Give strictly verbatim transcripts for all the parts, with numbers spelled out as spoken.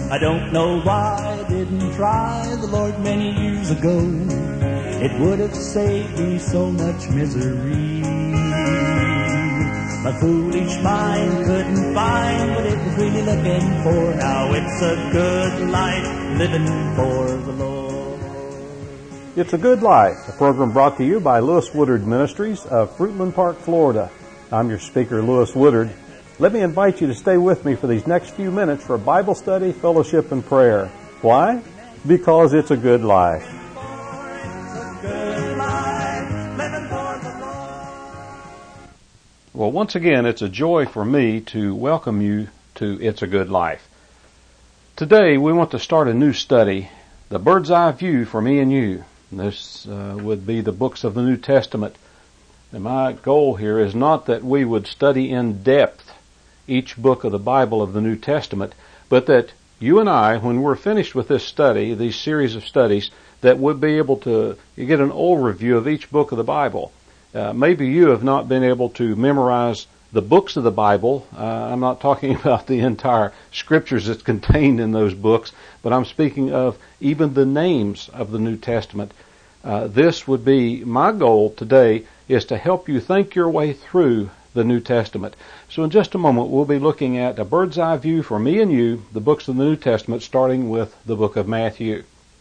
I don't know why I didn't try the Lord many years ago. It would have saved me so much misery. My foolish mind couldn't find what it was really looking for. Now it's a good life living for the Lord. It's a Good Life, a program brought to you by Lewis Woodard Ministries of Fruitland Park, Florida. I'm your speaker, Lewis Woodard. Let me invite you to stay with me for these next few minutes for Bible study, fellowship, and prayer. Why? Because it's a good life. Well, once again, it's a joy for me to welcome you to It's a Good Life. Today, we want to start a new study, the bird's eye view for me and you. This uh, would be the books of the New Testament. And my goal here is not that we would study in depth each book of the Bible of the New Testament, but that you and I, when we're finished with this study, these series of studies, that we'll be able to get an overview of each book of the Bible. Uh, maybe you have not been able to memorize the books of the Bible. Uh, I'm not talking about the entire scriptures that's contained in those books, but I'm speaking of even the names of the New Testament. Uh, this would be my goal today, is to help you think your way through the New Testament. So in just a moment, we'll be looking at a bird's eye view for me and you, the books of the New Testament, starting with the book of Matthew.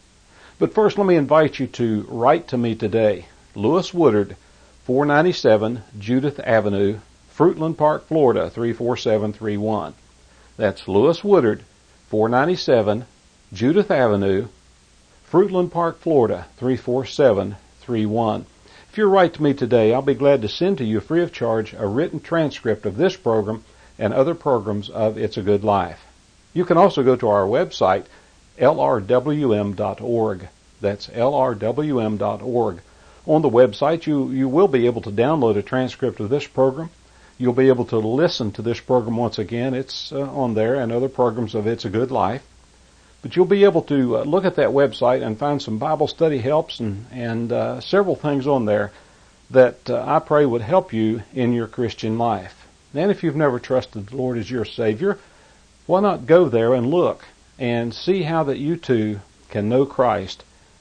But first, let me invite you to write to me today. Lewis Woodard, four ninety-seven Judith Avenue, Fruitland Park, Florida, three four seven three one. That's Lewis Woodard, four ninety-seven Judith Avenue, Fruitland Park, Florida, three four seven three one. If you write to me today, I'll be glad to send to you free of charge a written transcript of this program and other programs of It's a Good Life. You can also go to our website, L R W M dot org. That's L R W M dot org. On the website, you, you will be able to download a transcript of this program. You'll be able to listen to this program once again. It's uh, on there, and other programs of It's a Good Life. But you'll be able to uh, look at that website and find some Bible study helps and, and uh, several things on there that uh, I pray would help you in your Christian life. And if you've never trusted the Lord as your Savior, why not go there and look and see how that you too can know Christ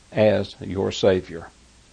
as your Savior.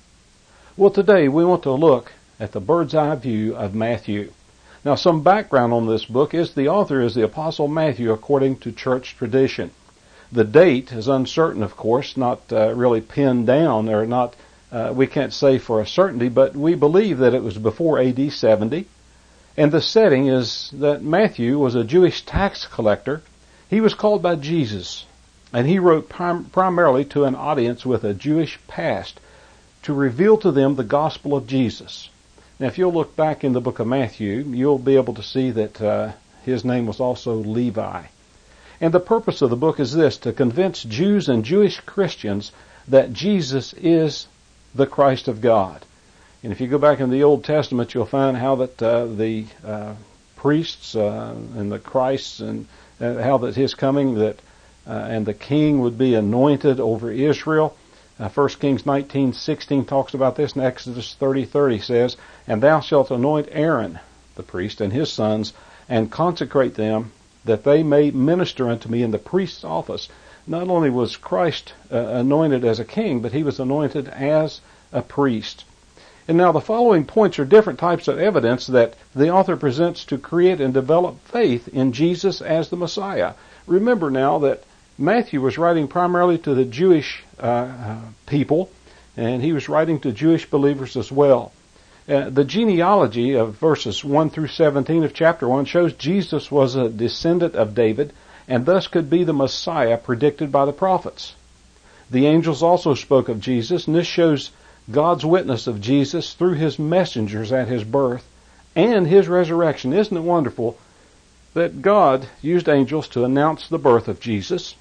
Well, today we want to look at the bird's eye view of Matthew. Now, some background on this book is the author is the Apostle Matthew according to church tradition. The date is uncertain, of course, not uh, really pinned down, or not, uh, we can't say for a certainty, but we believe that it was before A D seventy. And the setting is that Matthew was a Jewish tax collector. He was called by Jesus, and he wrote prim- primarily to an audience with a Jewish past to reveal to them the gospel of Jesus. Now, if you'll look back in the book of Matthew, you'll be able to see that uh, his name was also Levi. And the purpose of the book is this, to convince Jews and Jewish Christians that Jesus is the Christ of God. And if you go back in the Old Testament, you'll find how that uh, the uh, priests uh, and the Christs, and uh, how that his coming, that uh, and the king would be anointed over Israel. Uh, First Kings nineteen sixteen talks about this, and Exodus thirty thirty says, "And thou shalt anoint Aaron, the priest, and his sons, and consecrate them, that they may minister unto me in the priest's office." Not only was Christ uh, anointed as a king, but he was anointed as a priest. And now the following points are different types of evidence that the author presents to create and develop faith in Jesus as the Messiah. Remember now that Matthew was writing primarily to the Jewish uh, people, and he was writing to Jewish believers as well. Uh, the genealogy of verses one through seventeen of chapter one shows Jesus was a descendant of David, and thus could be the Messiah predicted by the prophets. The angels also spoke of Jesus, and this shows God's witness of Jesus through his messengers at his birth and his resurrection. Isn't it wonderful that God used angels to announce the birth of Jesus?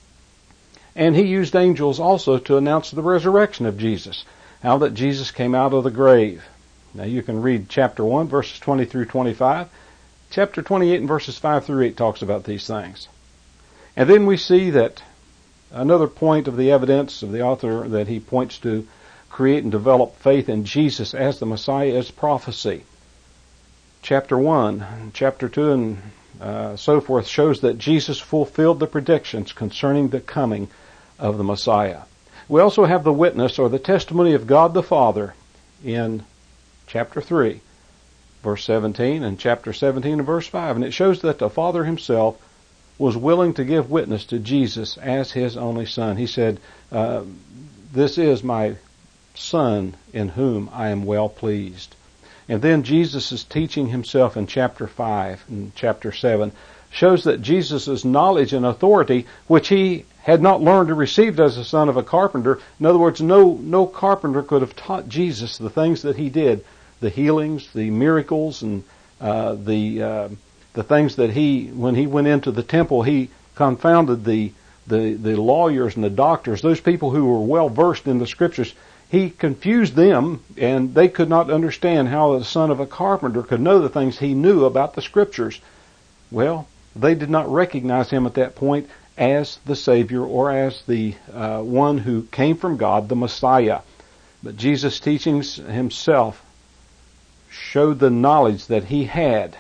And he used angels also to announce the resurrection of Jesus, how that Jesus came out of the grave. Now you can read chapter one, verses twenty through twenty-five. Chapter twenty-eight and verses five through eight talks about these things. And then we see that another point of the evidence of the author that he points to create and develop faith in Jesus as the Messiah is prophecy. Chapter one, chapter two, and uh, so forth shows that Jesus fulfilled the predictions concerning the coming of the Messiah. We also have the witness or the testimony of God the Father in chapter three, verse seventeen, and chapter seventeen and verse five. And it shows that the Father himself was willing to give witness to Jesus as his only Son. He said, uh, this is my Son in whom I am well pleased. And then Jesus' teaching himself in chapter five and chapter seven shows that Jesus' knowledge and authority, which he had not learned or received as the son of a carpenter. In other words, no, no carpenter could have taught Jesus the things that he did, the healings, the miracles, and uh, the uh, the things that he, when he went into the temple, he confounded the, the, the lawyers and the doctors, those people who were well versed in the scriptures. He confused them, and they could not understand how the son of a carpenter could know the things he knew about the scriptures. Well, they did not recognize him at that point as the Savior or as the uh, one who came from God, the Messiah. But Jesus' teachings himself showed the knowledge that he had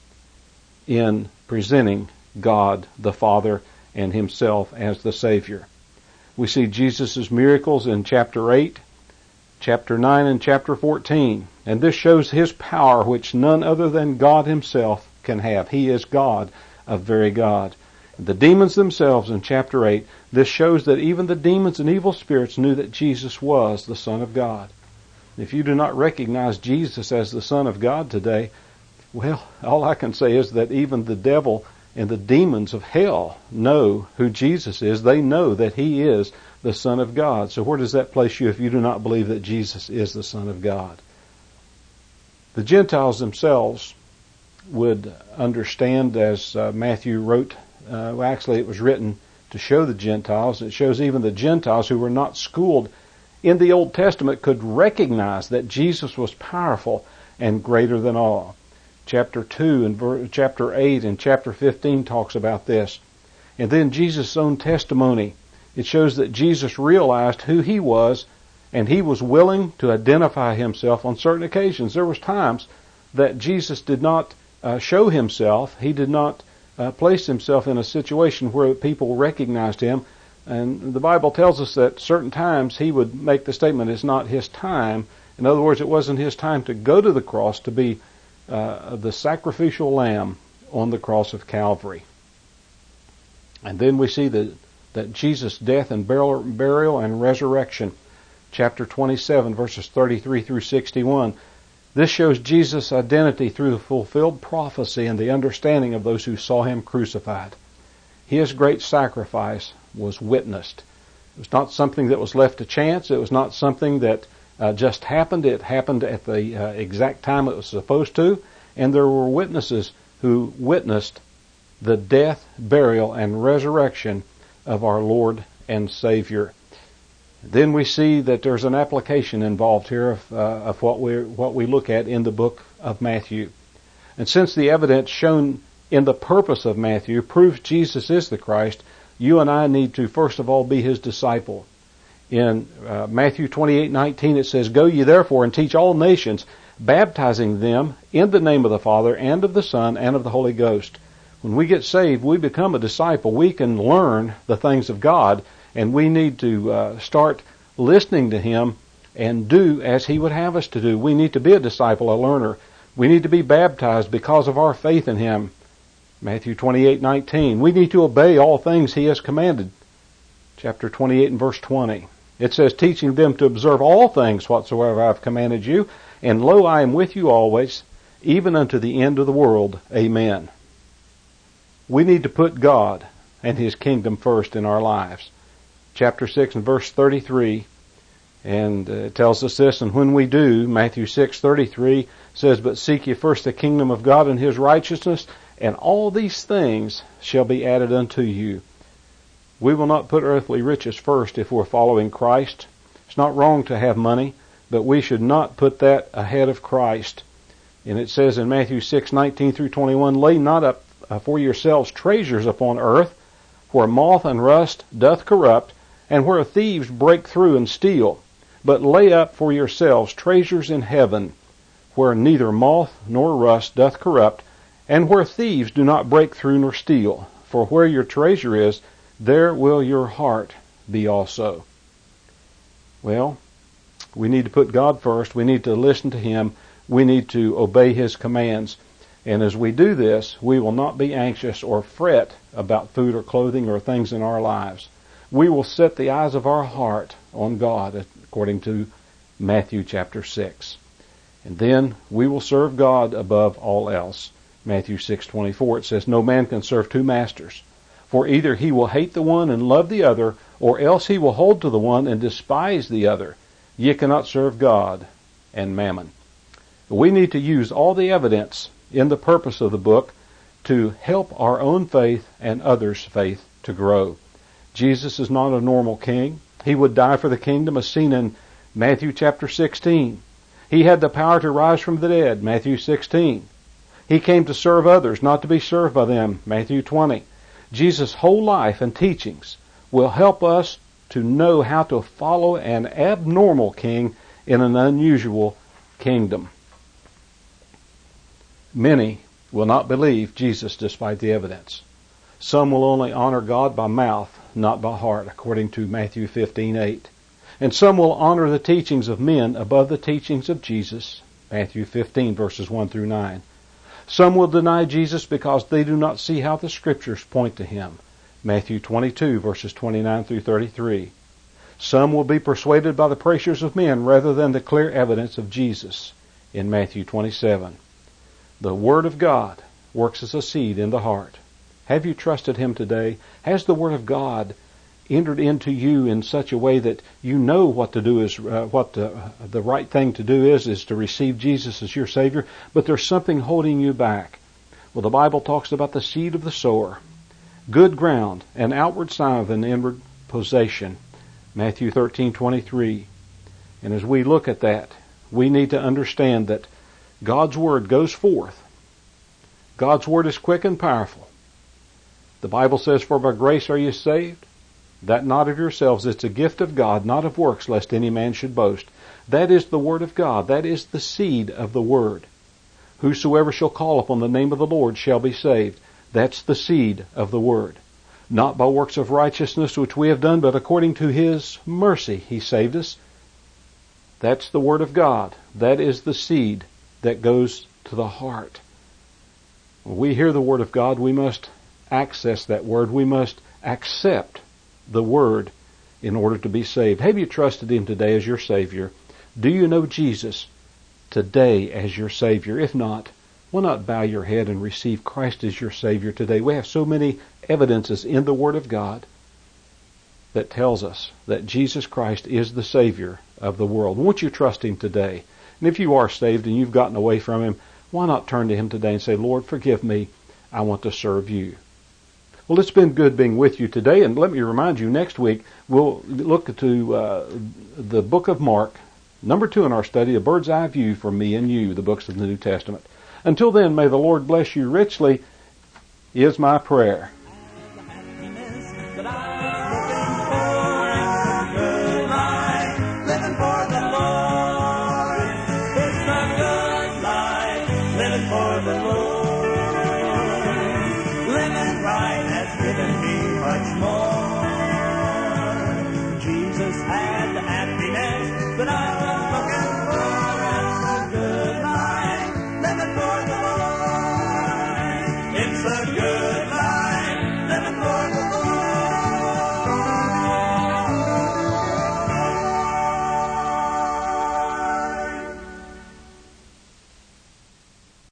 in presenting God the Father and himself as the Savior. We see Jesus' miracles in chapter eight, chapter nine, and chapter fourteen. And this shows his power, which none other than God himself can have. He is God, a very God. The demons themselves in chapter eight, this shows that even the demons and evil spirits knew that Jesus was the Son of God. If you do not recognize Jesus as the Son of God today, well, all I can say is that even the devil and the demons of hell know who Jesus is. They know that he is the Son of God. So where does that place you if you do not believe that Jesus is the Son of God? The Gentiles themselves would understand, as uh, Matthew wrote, uh, well, actually it was written to show the Gentiles. It shows even the Gentiles who were not schooled in the Old Testament could recognize that Jesus was powerful and greater than all. Chapter two and ver- chapter eight and chapter fifteen talks about this. And then Jesus' own testimony. It shows that Jesus realized who he was, and he was willing to identify himself on certain occasions. There was times that Jesus did not uh, show himself. He did not uh, place himself in a situation where people recognized him. And the Bible tells us that certain times he would make the statement, it's not his time. In other words, it wasn't his time to go to the cross to be uh, the sacrificial lamb on the cross of Calvary. And then we see that, that Jesus' death and burial, burial and resurrection, chapter twenty-seven, verses thirty-three through sixty-one. This shows Jesus' identity through the fulfilled prophecy and the understanding of those who saw him crucified. His great sacrifice was witnessed. It was not something that was left to chance. It was not something that uh, just happened. It happened at the uh, exact time it was supposed to. And there were witnesses who witnessed the death, burial, and resurrection of our Lord and Savior. Then we see that there's an application involved here of, uh, of what we what we look at in the book of Matthew. And since the evidence shown in the purpose of Matthew proves Jesus is the Christ, you and I need to first of all be his disciple. In uh, Matthew twenty-eight nineteen it says, "Go ye therefore and teach all nations, baptizing them in the name of the Father and of the Son and of the Holy Ghost." When we get saved, we become a disciple. We can learn the things of God, and we need to uh, start listening to him and do as he would have us to do. We need to be a disciple, a learner. We need to be baptized because of our faith in him. Matthew twenty-eight nineteen. We need to obey all things he has commanded. Chapter twenty-eight and verse twenty. It says, "Teaching them to observe all things whatsoever I have commanded you, and lo, I am with you always, even unto the end of the world. Amen." We need to put God and his kingdom first in our lives. Chapter six and verse thirty-three, and uh, it tells us this, and when we do, Matthew six thirty-three says, "But seek ye first the kingdom of God and his righteousness, and all these things shall be added unto you." We will not put earthly riches first if we're following Christ. It's not wrong to have money, but we should not put that ahead of Christ. And it says in Matthew six nineteen through twenty-one, "Lay not up for yourselves treasures upon earth, where moth and rust doth corrupt, and where thieves break through and steal. But lay up for yourselves treasures in heaven, where neither moth nor rust doth corrupt, and where thieves do not break through nor steal. For where your treasure is, there will your heart be also. Well, we need to put God first. We need to listen to Him. We need to obey His commands. And as we do this, we will not be anxious or fret about food or clothing or things in our lives. We will set the eyes of our heart on God, according to Matthew chapter six. And then we will serve God above all else. Matthew six twenty-four, it says, "No man can serve two masters, for either he will hate the one and love the other, or else he will hold to the one and despise the other. Ye cannot serve God and mammon." We need to use all the evidence in the purpose of the book to help our own faith and others' faith to grow. Jesus is not a normal king. He would die for the kingdom, as seen in Matthew chapter sixteen. He had the power to rise from the dead, Matthew sixteen. He came to serve others, not to be served by them, Matthew twenty. Jesus' whole life and teachings will help us to know how to follow an abnormal king in an unusual kingdom. Many will not believe Jesus despite the evidence. Some will only honor God by mouth, not by heart, according to Matthew fifteen eight. And some will honor the teachings of men above the teachings of Jesus, Matthew fifteen verses one through nine. Some will deny Jesus because they do not see how the Scriptures point to Him, Matthew twenty-two verses twenty-nine through thirty-three. Some will be persuaded by the pressures of men rather than the clear evidence of Jesus, in Matthew twenty-seven. The Word of God works as a seed in the heart. Have you trusted Him today? Has the Word of God entered into you in such a way that you know what to do is uh, what the, the right thing to do is is to receive Jesus as your Savior, but there's something holding you back? Well, the Bible talks about the seed of the sower, good ground, an outward sign of an inward possession, Matthew thirteen twenty-three. And as we look at that, we need to understand that God's Word goes forth. God's Word is quick and powerful. The Bible says, "For by grace are you saved, that not of yourselves, it's a gift of God, not of works, lest any man should boast." That is the Word of God. That is the seed of the Word. "Whosoever shall call upon the name of the Lord shall be saved." That's the seed of the Word. "Not by works of righteousness which we have done, but according to His mercy He saved us." That's the Word of God. That is the seed that goes to the heart. When we hear the Word of God, we must access that Word. We must accept the Word in order to be saved. Have you trusted Him today as your Savior? Do you know Jesus today as your Savior? If not, why not bow your head and receive Christ as your Savior today? We have so many evidences in the Word of God that tells us that Jesus Christ is the Savior of the world. Won't you trust Him today? And if you are saved and you've gotten away from Him, why not turn to Him today and say, "Lord, forgive me. I want to serve you." Well, it's been good being with you today, and let me remind you, next week we'll look to uh, the book of Mark, number two in our study, a bird's eye view for me and you, the books of the New Testament. Until then, may the Lord bless you richly, is my prayer. For the Lord.